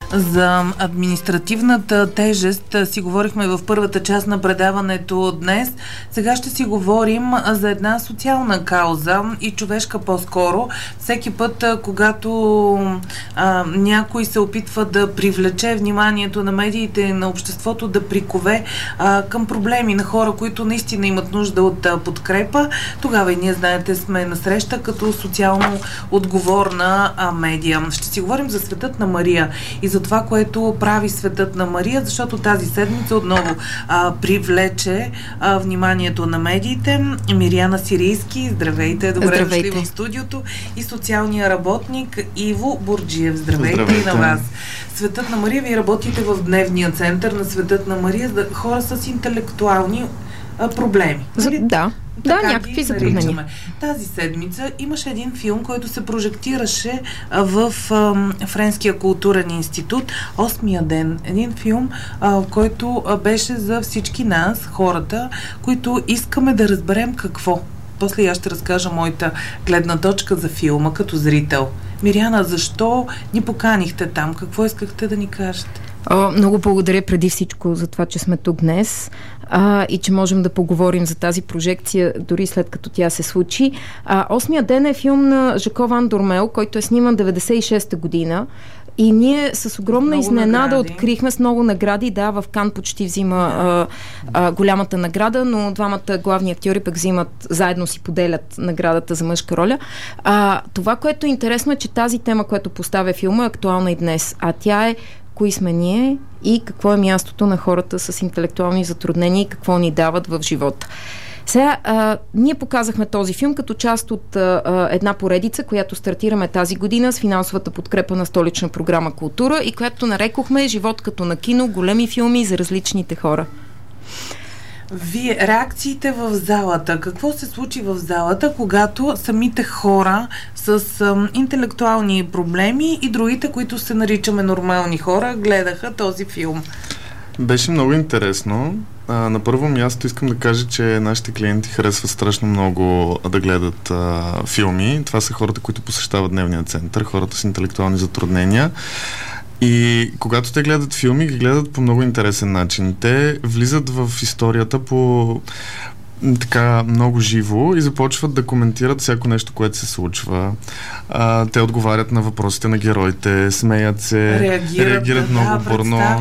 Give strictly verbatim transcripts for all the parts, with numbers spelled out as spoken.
За административната тежест си говорихме в първата част на предаването днес. Сега ще си говорим за една социална кауза и човешка по-скоро. Всеки път, когато а, някой се опитва да привлече вниманието на медиите, на обществото, да прикове а, към проблеми на хора, които наистина имат нужда от а, подкрепа, тогава и ние, знаете, сме насреща като социално отговорна а, медия. Ще си говорим за Светът на Мария и за това, което прави Светът на Мария, защото тази седмица отново а, привлече а, вниманието на медиите. Мириана Сирийски, здравейте, добре здравейте. дошли в студиото, и социалния работник Иво Бурджиев. Здравейте, здравейте и на вас. Светът на Мария, вие работите в дневния център на Светът на Мария за хора с интелектуални а, проблеми. Нали? Да. Да, някакви затруднения. Тази седмица имаше един филм, който се прожектираше в а, Френския културен институт. Осмия ден. Един филм, а, който а, беше за всички нас, хората, които искаме да разберем какво. После аз ще разкажа моята гледна точка за филма като зрител. Мириана, защо ни поканихте там? Какво искахте да ни кажете? О, много благодаря преди всичко за това, че сме тук днес а, и че можем да поговорим за тази прожекция, дори след като тя се случи. А, Осмия ден е филм на Жако Ван Дормел, който е сниман деветдесет и шеста година. И ние с огромна много изненада награди. Открихме с много награди. Да, в Кан почти взима а, а, голямата награда, но двамата главни актьори пък взимат, заедно си поделят наградата за мъжка роля. А, това, което е интересно, е, че тази тема, която поставя филма, е актуална и днес. А тя е кои сме ние и какво е мястото на хората с интелектуални затруднения и какво ни дават в живота. Сега, а, ние показахме този филм като част от а, една поредица, която стартираме тази година с финансовата подкрепа на Столична програма Култура и която нарекохме "Живот като на кино, големи филми за различните хора". Вие, реакциите в залата, какво се случи в залата, когато самите хора с ам, интелектуални проблеми и другите, които се наричаме нормални хора, гледаха този филм? Беше много интересно. А, на първо място искам да кажа, че нашите клиенти харесват страшно много да гледат а, филми. Това са хората, които посещават дневния център, хората с интелектуални затруднения. И когато те гледат филми, ги гледат по много интересен начин. Те влизат в историята по така много живо и започват да коментират всяко нещо, което се случва. А, те отговарят на въпросите на героите, смеят се, реагират, реагират да, много да, бурно.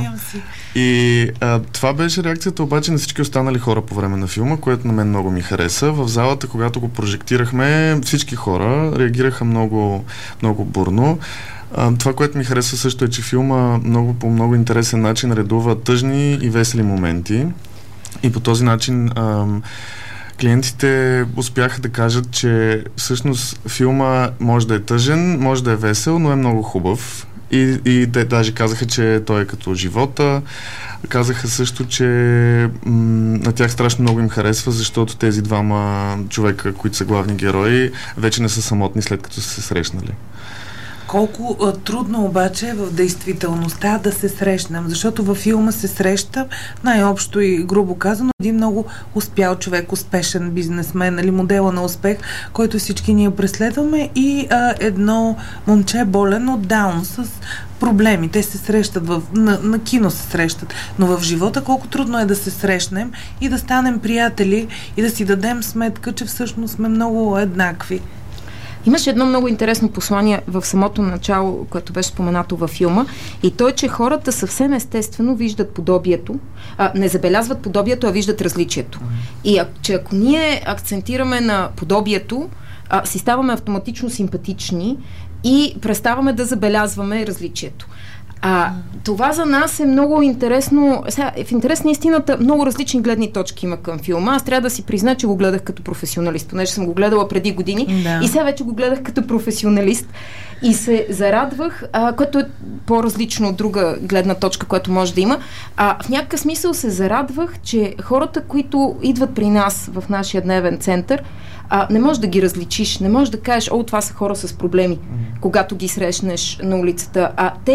И а, това беше реакцията обаче на всички останали хора по време на филма, което на мен много ми хареса. В залата, когато го прожектирахме, всички хора реагираха много, много бурно. А, това, което ми харесва също е, че филма много, по много интересен начин редува тъжни и весели моменти. И по този начин ам, клиентите успяха да кажат, че всъщност филма може да е тъжен, може да е весел, но е много хубав. И, и те даже казаха, че той е като живота. Казаха също, че м- на тях страшно много им харесва, защото тези двама човека, които са главни герои, вече не са самотни след като са се срещнали. Колко а, трудно обаче в действителността да се срещнем, защото във филма се среща, най-общо и грубо казано, един много успял човек, успешен бизнесмен, нали, модела на успех, който всички ние преследваме, и а, едно момче болен от Даун с проблеми. Те се срещат, в, на, на кино се срещат, но в живота колко трудно е да се срещнем и да станем приятели и да си дадем сметка, че всъщност сме много еднакви. Имаше едно много интересно послание в самото начало, което беше споменато във филма, и то е, че хората съвсем естествено виждат подобието, а, не забелязват подобието, а виждат различието. И а, че ако ние акцентираме на подобието, а, си ставаме автоматично симпатични и преставаме да забелязваме различието. А, това за нас е много интересно. Сега, в интерес на истината, много различни гледни точки има към филма. Аз трябва да си призна, че го гледах като професионалист, понеже съм го гледала преди години, да. И сега вече го гледах като професионалист и се зарадвах, а, което е по-различно от друга гледна точка, която може да има. А, в някакъв смисъл се зарадвах, че хората, които идват при нас в нашия дневен център, А, не можеш да ги различиш, не можеш да кажеш, о, това са хора с проблеми, mm. когато ги срещнеш на улицата. А те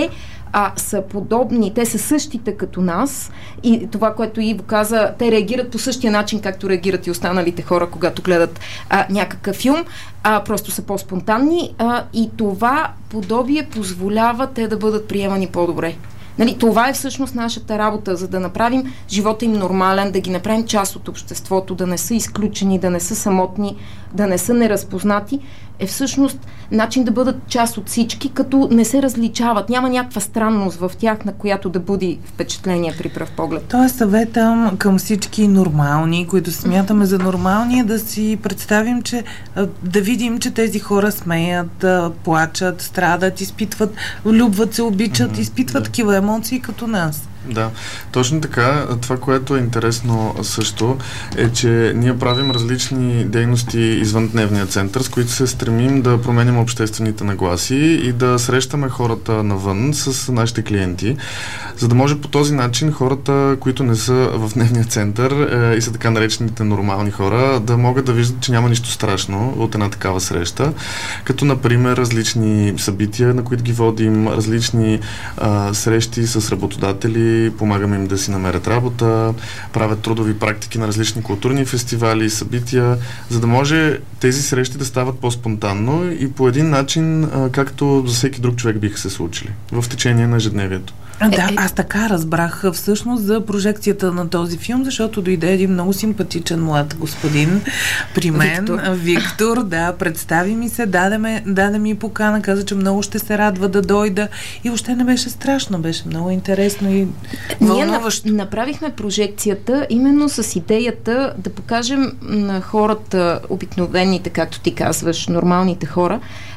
а са подобни, те са същите като нас и това, което Иво каза, те реагират по същия начин, както реагират и останалите хора, когато гледат а, някакъв филм, а просто са по-спонтанни а, и това подобие позволява те да бъдат приемани по-добре. Нали, това е всъщност нашата работа, за да направим живота им нормален, да ги направим част от обществото, да не са изключени, да не са самотни, да не са неразпознати, е всъщност начин да бъдат част от всички, като не се различават. Няма някаква странност в тях, на която да буди впечатление при пръв поглед. Това е съвета към всички нормални, които смятаме за нормални, да си представим, че да видим, че тези хора смеят, плачат, страдат, изпитват, влюбват се, обичат, mm-hmm, изпитват да. такива емоции като нас. Да, точно така. Това, което е интересно също, е, че ние правим различни дейности извън дневния център, с които се стремим да променим обществените нагласи и да срещаме хората навън с нашите клиенти, за да може по този начин хората, които не са в дневния център е, и са така наречените нормални хора, да могат да виждат, че няма нищо страшно от една такава среща, като например различни събития, на които ги водим, различни а, срещи с работодатели, помагаме им да си намерят работа, правят трудови практики на различни културни фестивали, събития, за да може тези срещи да стават по-спонтанно и по един начин, а, както за всеки друг човек биха се случили в течение на ежедневието. Да, аз така разбрах всъщност за прожекцията на този филм, защото дойде един много симпатичен млад господин при мен, Виктор, Виктор да, представи ми се, даде, ме, даде ми покана, каза, че много ще се радва да дойда и въобще не беше страшно, беше много интересно и вълнуващо. Ние направихме прожекцията именно с идеята да покажем на хората, обикновените, както ти казваш, нормалните хора,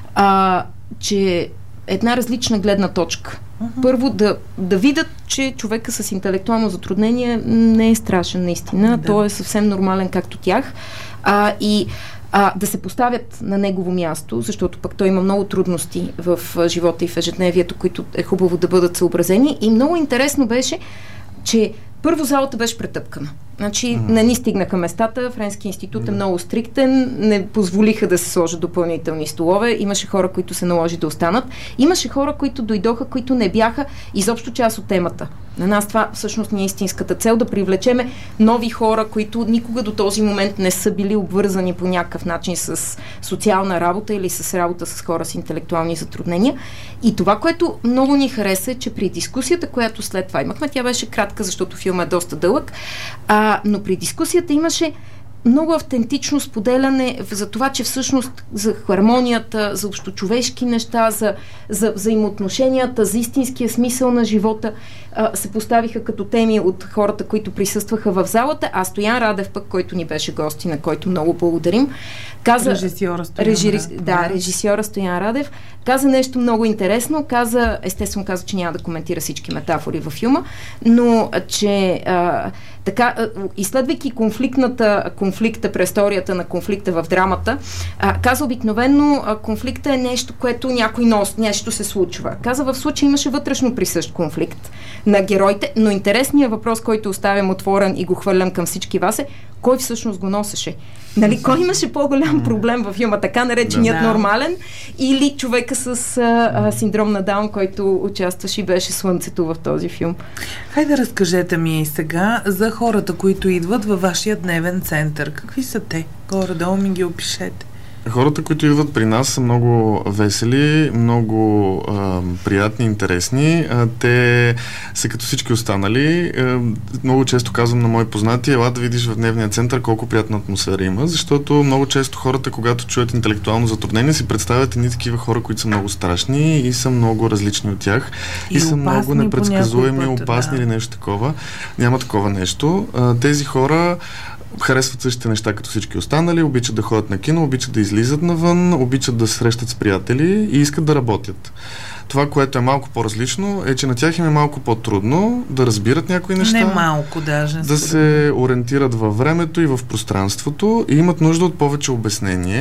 а, че една различна гледна точка. Uh-huh. Първо да, да видят, че човека с интелектуално затруднение не е страшен наистина, да. Той е съвсем нормален както тях а, и а, да се поставят на негово място, защото пък той има много трудности в живота и в ежедневието, които е хубаво да бъдат съобразени и много интересно беше, че първо залата беше претъпкана. Значи mm-hmm. не ни стигнаха местата, Френски институт mm-hmm. е много стриктен, не позволиха да се сложат допълнителни столове, имаше хора, които се наложи да останат, имаше хора, които дойдоха, които не бяха изобщо част от темата. На нас това всъщност не е истинската цел, да привлечеме нови хора, които никога до този момент не са били обвързани по някакъв начин с социална работа или с работа с хора с интелектуални затруднения. И това, което много ни хареса е, че при дискусията, която след това имахме, тя беше кратка, защото филмът е доста дълъг, а, но при дискусията имаше много автентично споделяне за това, че всъщност за хармонията, за общочовешки неща, за, за взаимоотношенията, за истинския смисъл на живота а, се поставиха като теми от хората, които присъстваха в залата, а Стоян Радев пък, който ни беше гости, на който много благодарим, каза... Режисьора Стоян режи, Радев. Да, режисьора Стоян Радев. Каза нещо много интересно, каза, естествено каза, че няма да коментира всички метафори във филма, но че а, така, изследвайки конфликтната, конфликта, престорията на конфликта в драмата, а, каза обикновено, а, конфликта е нещо, което някой носи, нещо се случва. Каза, в случая имаше вътрешно присъщ конфликт на героите, но интересният въпрос, който оставям отворен и го хвърлям към всички вас е, кой всъщност го носеше? Нали, кой имаше по-голям проблем във филма, така нареченият да. нормален, или човека с а, а, синдром на Даун, който участваше и беше слънцето в този филм? Хайде разкажете ми и сега за хората, които идват във вашия дневен център. Какви са те? Горе-долу ми ги опишете. Хората, които идват при нас, са много весели, много а, приятни, интересни. А, те са като всички останали. А, много често казвам на мои познати, ела да видиш в дневния център колко приятна атмосфера има, защото много често хората, когато чуят интелектуално затруднение, си представят едни такива хора, които са много страшни и са много различни от тях. И, и са много непредсказуеми, опасни да. или нещо такова. Няма такова нещо. А, тези хора харесват същите неща като всички останали, обичат да ходят на кино, обичат да излизат навън, обичат да се срещат с приятели и искат да работят. Това, което е малко по-различно, е, че на тях им е малко по-трудно да разбират някои неща. Не малко даже. Да се ориентират във времето и в пространството и имат нужда от повече обяснение.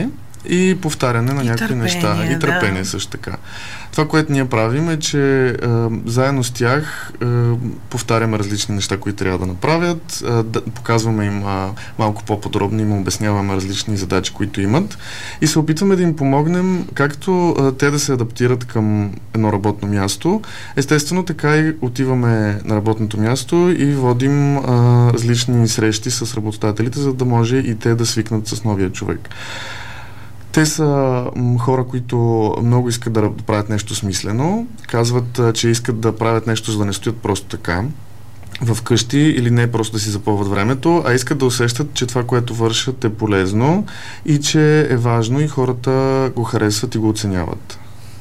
и повтаряне на и някакви търпение, неща. И търпение да. също така. Това, което ние правим е, че а, заедно с тях а, повтаряме различни неща, които трябва да направят, а, да, показваме им а, малко по-подробно, им обясняваме различни задачи, които имат и се опитваме да им помогнем както а, те да се адаптират към едно работно място. Естествено, така и отиваме на работното място и водим а, различни срещи с работодателите, за да може и те да свикнат с новия човек. Те са м, хора, които много искат да правят нещо смислено, казват, а, че искат да правят нещо, за да не стоят просто така в къщи или не просто да си запълват времето, а искат да усещат, че това, което вършат, е полезно и че е важно и хората го харесват и го оценяват.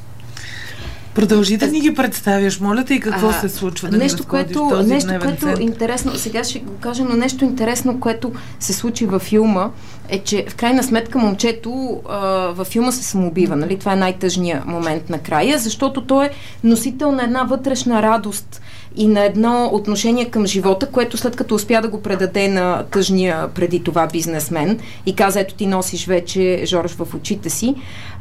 Продължи да ни ги представяш, моля те, и какво а, се случва да нещо, което, този нещо, което център. интересно, сега ще го кажа, но нещо интересно, което се случи във филма, е, че в крайна сметка момчето а, във филма се самоубива, нали? Това е най-тъжният момент накрая, защото той е носител на една вътрешна радост и на едно отношение към живота, което след като успя да го предаде на тъжния преди това бизнесмен и каза, ето ти носиш вече Жорж в очите си,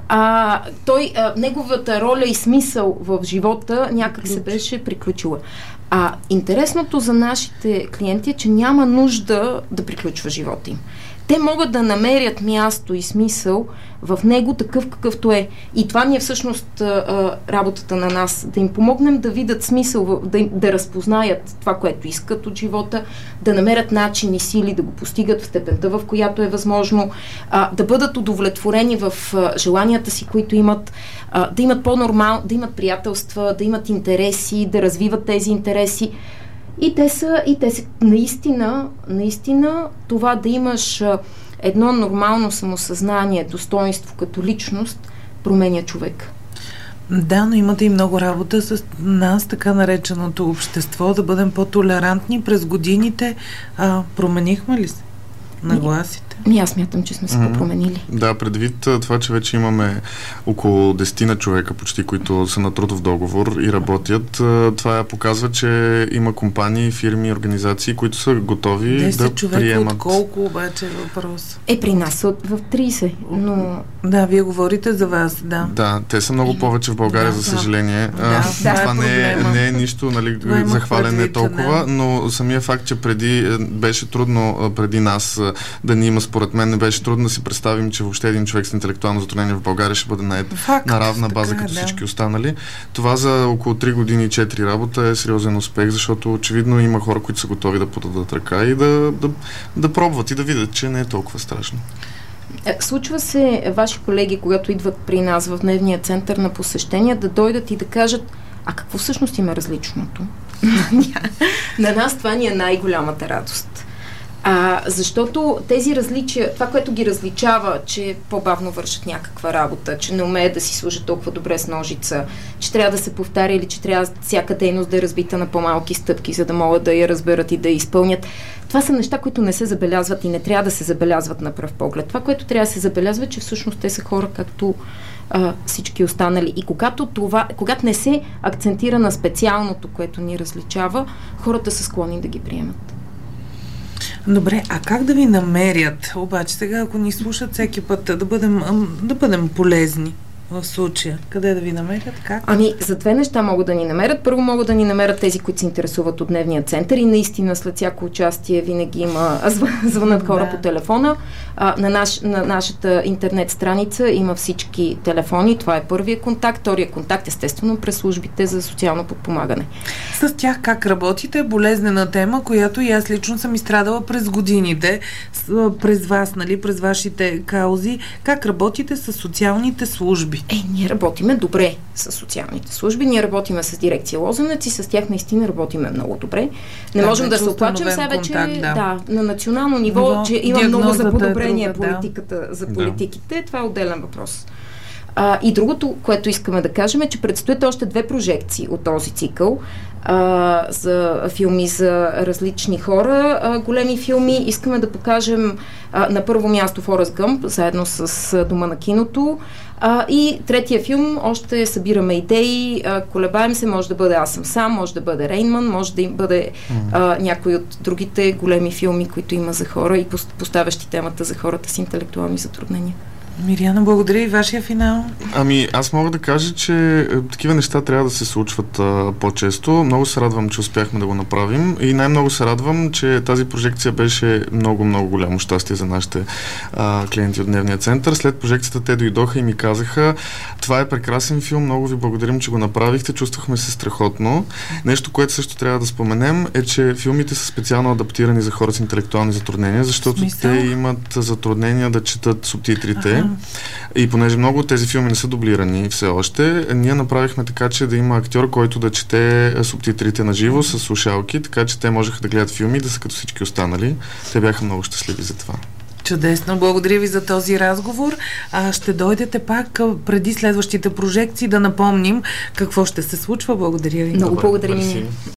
а, той, а, неговата роля и смисъл в живота някак се беше приключила. А интересното за нашите клиенти е, че няма нужда да приключва живота им. Те могат да намерят място и смисъл в него такъв какъвто е. И това ни е всъщност а, работата на нас, да им помогнем да видят смисъл, да, им, да разпознаят това, което искат от живота, да намерят начин и сили да го постигат в степента, в която е възможно, а, да бъдат удовлетворени в а, желанията си, които имат, а, да имат по-нормал, да имат приятелства, да имат интереси, да развиват тези интереси. И те са, и те са наистина, наистина това да имаш едно нормално самосъзнание, достоинство като личност, променя човек. Да, но имате и много работа с нас, така нареченото общество, да бъдем по-толерантни. През годините а, променихме ли се нагласите? Ми, аз смятам, че сме се mm-hmm. променили. Да, предвид това, че вече имаме около десет човека почти, които са на трудов договор и работят, това показва, че има компании, фирми, организации, които са готови да човека приемат. От колко обаче въпрос? Е, при нас са в трийсет, но... Да, вие говорите за вас, да. Да, те са много повече в България, да, за съжаление. Да, а, да, това е не, е, не е нищо, нали, за хвалене толкова, да. Но самия факт, че преди беше трудно преди нас да ни има, според мен не беше трудно да си представим, че въобще един човек с интелектуално затруднение в България ще бъде на, на равна база така, като да. Всички останали. Това за около три години и четири работа е сериозен успех, защото очевидно има хора, които са готови да подадат ръка и да, да, да пробват и да видят, че не е толкова страшно. Случва се ваши колеги, когато идват при нас в дневния център на посещения, да дойдат и да кажат, а какво всъщност има различното? На нас това ни е най-голямата радост. А, защото тези различия, това, което ги различава, че по-бавно вършат някаква работа, че не умеят да си служат толкова добре с ножица, че трябва да се повтаря или че трябва всяка дейност да е разбита на по-малки стъпки, за да могат да я разберат и да я изпълнят. Това са неща, които не се забелязват и не трябва да се забелязват на пръв поглед. Това, което трябва да се забелязва, че всъщност те са хора, както а, всички останали. И когато, това, когато не се акцентира на специалното, което ни различава, хората са склонни да ги приемат. Добре, а как да ви намерят? Обаче сега, ако ни слушат всеки път, да бъдем, да бъдем полезни в случая. Къде да ви намерят? Как? Ами, за две неща могат да ни намерят. Първо могат да ни намерят тези, които се интересуват от дневния център и наистина след всяко участие винаги има звънат хора да. По телефона. А, на, наш, на нашата интернет страница има всички телефони. Това е първия контакт. Втория контакт, естествено, през службите за социално подпомагане. С тях как работите? Болезнена тема, която и аз лично съм изстрадала през годините, през вас, нали, през вашите каузи. Как работите с социалните служби? Е, ние работиме добре с социалните служби, ние работиме с дирекция Лозенец и с тях наистина работиме много добре. Не да, можем да се оплачем сега вече да. Да, на национално ниво, ниво че има много за подобрение е друга, политиката, да. За политиките. Да. Това е отделен въпрос. А, и другото, което искаме да кажем е, че предстоят още две прожекции от този цикъл а, за филми за различни хора, а, големи филми. Искаме да покажем а, на първо място Форест Гъмп, заедно с Дома на киното. А, и третия филм, още събираме идеи, а, колебаем се, може да бъде Аз съм сам, може да бъде Рейнман, може да бъде а, някой от другите големи филми, които има за хора и поставящи темата за хората с интелектуални затруднения. Мириана, благодаря и вашия финал. Ами, аз мога да кажа, че е, такива неща трябва да се случват а, по-често. Много се радвам, че успяхме да го направим и най-много се радвам, че тази прожекция беше много-много голямо щастие за нашите а, клиенти от Дневния център. След прожекцията те дойдоха и ми казаха: това е прекрасен филм, много ви благодарим, че го направихте, чувствахме се страхотно. Нещо, което също трябва да споменем, е, че филмите са специално адаптирани за хора с интелектуални затруднения, защото Смисъл? те имат затруднения да четат субтитрите. Ага. И понеже много от тези филми не са дублирани все още, ние направихме така, че да има актьор, който да чете субтитрите на живо с слушалки, така че те можеха да гледат филми и да са като всички останали. Те бяха много щастливи за това. Чудесно, благодаря ви за този разговор. А, ще дойдете пак преди следващите прожекции да напомним какво ще се случва. Благодаря ви. Много благодарим.